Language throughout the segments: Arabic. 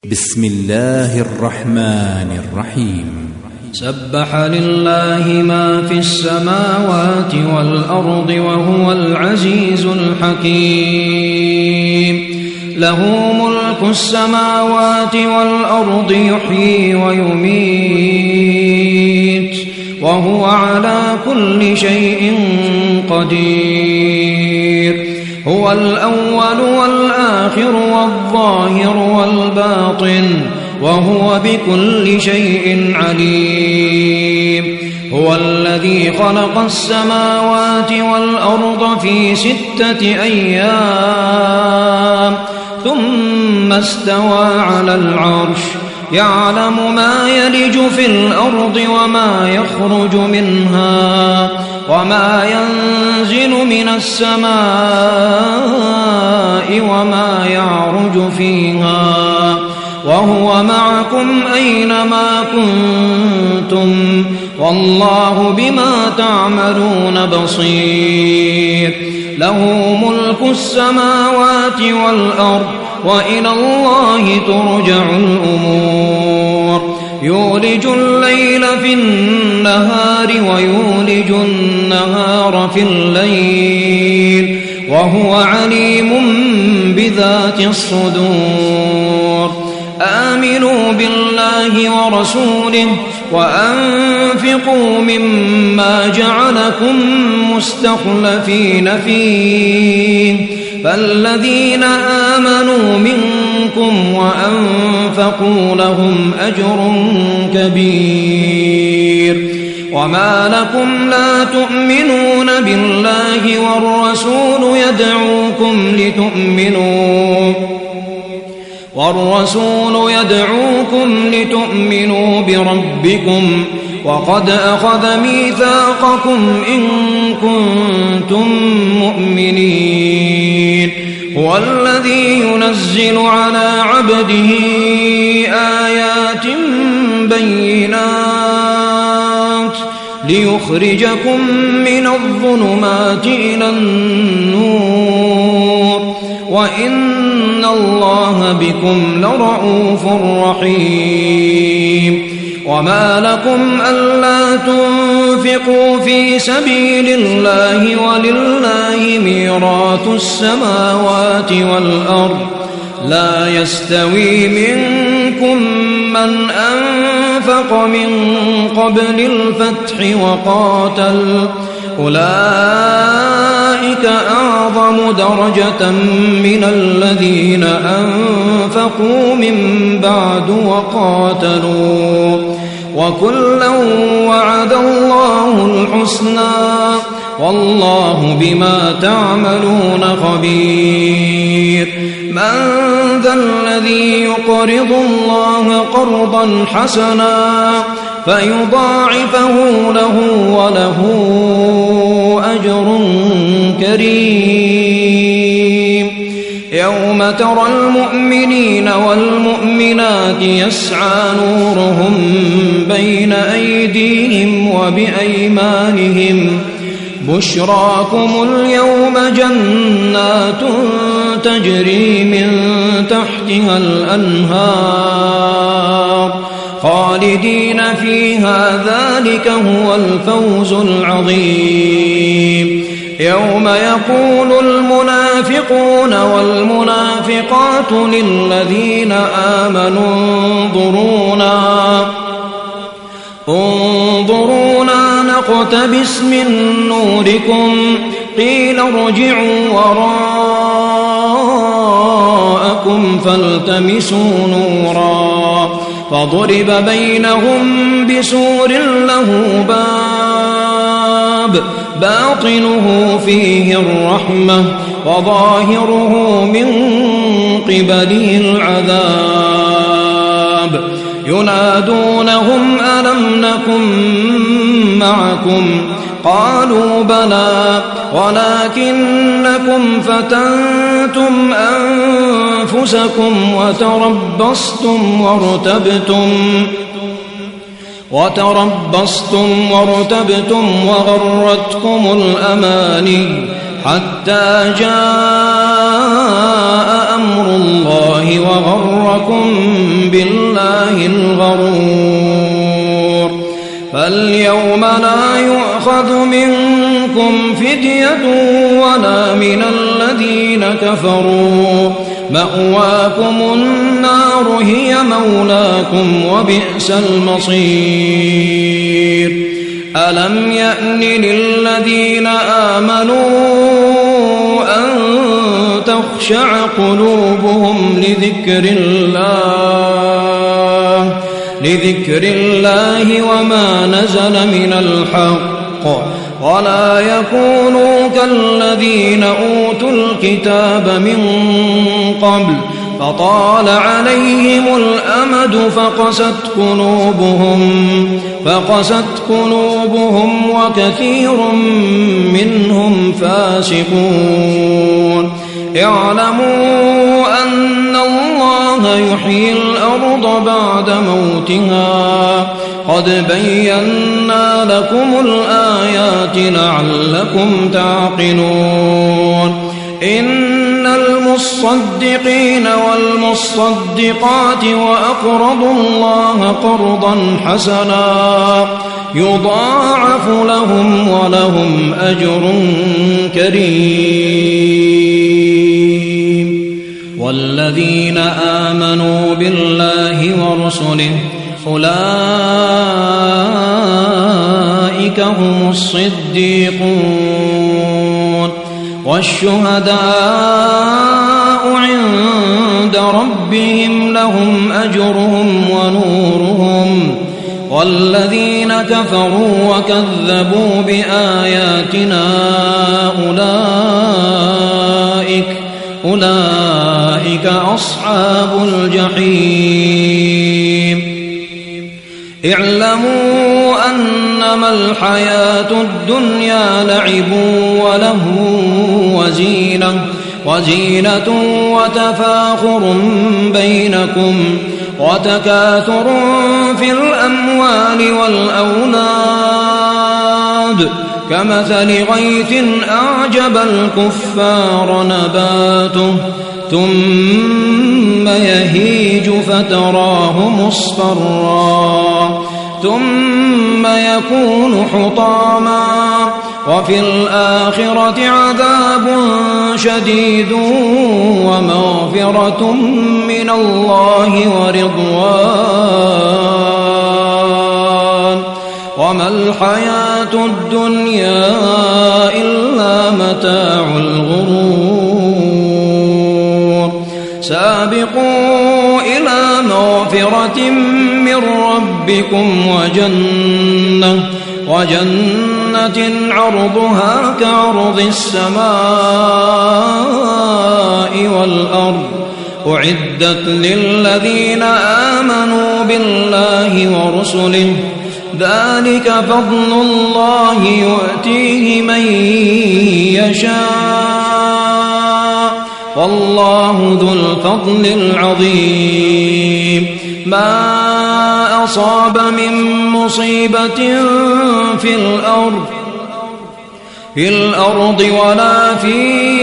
بسم الله الرحمن الرحيم سبح لله ما في السماوات والأرض وهو العزيز الحكيم له ملك السماوات والأرض يحيي ويميت وهو على كل شيء قدير هو الأول والآخر والظاهر والباطن وهو بكل شيء عليم هو الذي خلق السماوات والأرض في 6 أيام ثم استوى على العرش يعلم ما يلج في الأرض وما يخرج منها وما ينزل من السماء وما يعرج فيها وهو معكم أينما كنتم والله بما تعملون بصير له ملك السماوات والأرض وإلى الله ترجع الأمور يولج الليل في النهار ويولج النهار في الليل وهو عليم بذات الصدور آمنوا بالله ورسوله وأنفقوا مما جعلكم مستخلفين فيه فالذين آمنوا منكم وأنفقوا لهم أجر كبير وما لكم لا تؤمنون بالله والرسول يدعوكم لتؤمنوا بربكم وقد أخذ ميثاقكم إن كنتم مؤمنين هو الذي ينزل على عبده آيات بينات ليخرجكم من الظلمات إلى النور وإن الله بكم لرءوف رحيم وما لكم ألا تنفقوا في سبيل الله ولله ميراث السماوات والأرض لا يستوي منكم من أنفق من قبل الفتح وقاتل أولئك أعظم درجة من الذين أنفقوا من بعد وقاتلوا وكلا وعد الله الحسنى والله بما تعملون خبير من ذا الذي يقرض الله قرضا حسنا فيضاعفه له وله أجر كريم يوم ترى المؤمنين والمؤمنات يسعى نورهم بين أيديهم وبأيمانهم بشراكم اليوم جنات تجري من تحتها الأنهار خالدين فيها ذلك هو الفوز العظيم يوم يقول المنافقون والمنافقات للذين آمنوا انظرونا نقتبس من نوركم قيل ارجعوا وراءكم فالتمسوا نورا فضرب بينهم بسور له باب باطنه فيه الرحمة وظاهره من قبله العذاب ينادونهم ألم نكن معكم قالوا بلى ولكنكم فتنتم أنفسكم وتربصتم وارتبتم وغرتكم الأماني حتى جاء أمر الله وغركم بالله الغرور. فاليوم لا يؤخذ منكم فدية ولا من الذين كفروا، مأواكم النار هي مولاكم وبئس المصير. ألم يأن للذين آمنوا أن تخشع قلوبهم لذكر الله وما نزل من الحق، ولا يكونوا كالذين أوتوا الكتاب من قبل فطال عليهم الأمد فقست قلوبهم وكثير منهم فاسقون. اعلموا أن الله يحيي الأرض بعد موتها، قد بينا لكم الآيات لعلكم تعقلون. إن المصدقين والمصدقات وأقرضوا الله قرضا حسنا يضاعف لهم ولهم أجر كريم. والذين آمنوا بالله ورسله أولئك هم الصديقون والشهداء عند ربهم لهم أجرهم ونورهم. والذين كفروا وكذبوا بآياتنا أولئك أصحاب الجحيم. اعلموا أنما الحياة الدنيا لعب ولهو وزينة وتفاخر بينكم وتكاثر في الأموال والأولاد كمثل غيث أعجب الكفار نباته ثم يهيج فتراه مصفرا ثم يكون حطاما وفي الآخرة عذاب شديد ومغفرة من الله ورضوان وما الحياة الدنيا إلا متاع الغرور. سابقوا إلى مغفرة من ربكم وجنة عرضها كعرض السماء والأرض أعدت للذين آمنوا بالله ورسله ذلك فضل الله يؤتيه من يشاء والله ذو الفضل العظيم. ما أصاب من مصيبة في الأرض ولا في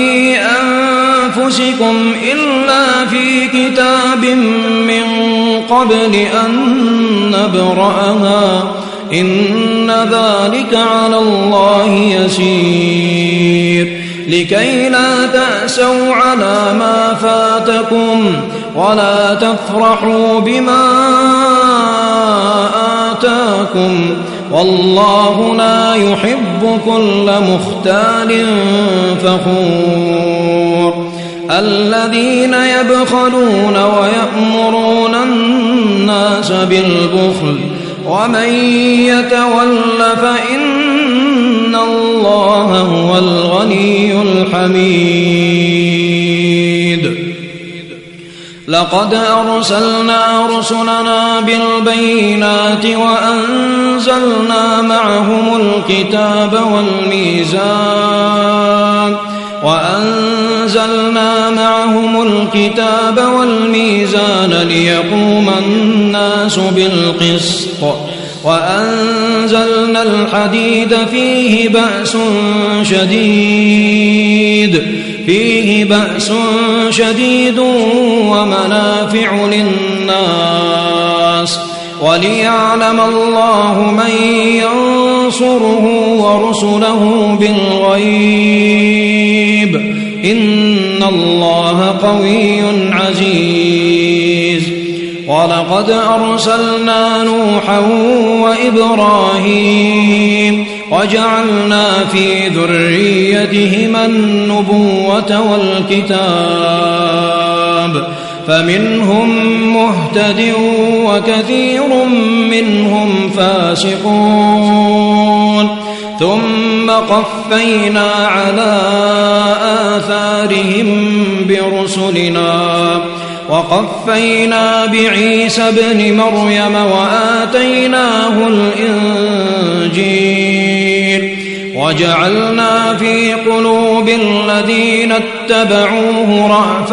أنفسكم إلا في كتاب من قبل أن نبرأها إن ذلك على الله يسير. لكي لا تأسوا على ما فاتكم ولا تفرحوا بما آتاكم والله لا يحب كل مختال فخور. الذين يبخلون ويأمرون الناس بالبخل ومن يتول فإن الله هو الغني الحميد. لقد أرسلنا رسلنا بالبينات وأنزلنا معهم الكتاب والميزان ليقوم الناس بالقسط وأنزلنا الحديد فيه بأس شديد ومنافع للناس وليعلم الله من ينصره ورسله بالغيب إن الله قوي عزيز ولقد أرسلنا نوحا وإبراهيم وجعلنا في ذريتهما النبوة والكتاب فمنهم مهتد وكثير منهم فاسقون ثم قفينا على آثارهم برسلنا وقفينا بعيسى ابن مريم وآتيناه الإنجيل وجعلنا في قلوب الذين اتبعوه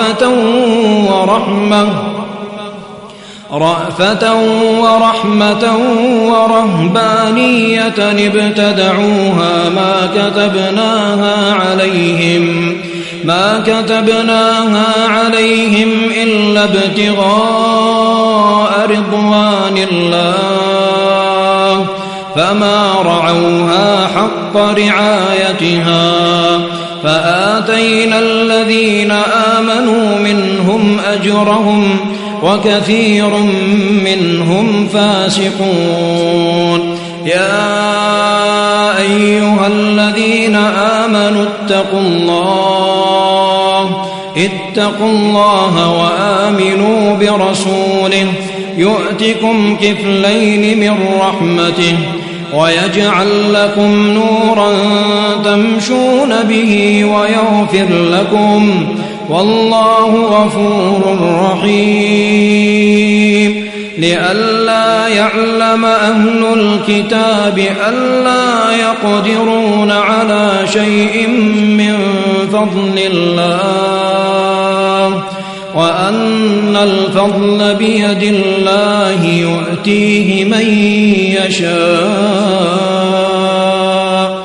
رأفة ورحمة ورهبانية ابتدعوها ما كتبناها عليهم إلا ابتغاء رضوان الله فما رعوها حق رعايتها فآتينا الذين آمنوا منهم أجرهم وكثير منهم فاسقون يا أيها الذين آمنوا اتقوا الله وآمنوا برسوله يؤتكم كفلين من رحمته ويجعل لكم نورا تمشون به ويغفر لكم والله غفور رحيم لئلا يعلم أهل الكتاب ألا يقدرون على شيء من فضل الله وأن الفضل بيد الله يؤتيه من يشاء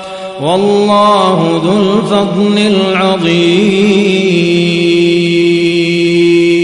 والله ذو الفضل العظيم